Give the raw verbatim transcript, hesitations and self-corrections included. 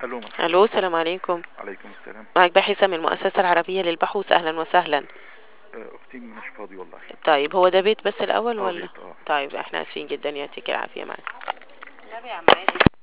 الو مرحبا. الو، السلام عليكم. عليكم السلام. معك باحثة من المؤسسة العربية للبحوث، أهلا وسهلا. آه، اختي مش فاضي والله. طيب هو ده بيت بس الأول اه ولا؟ بيت اه. طيب احنا آسفين جدا، يعطيك العافية. معك النبي يا عم عادل.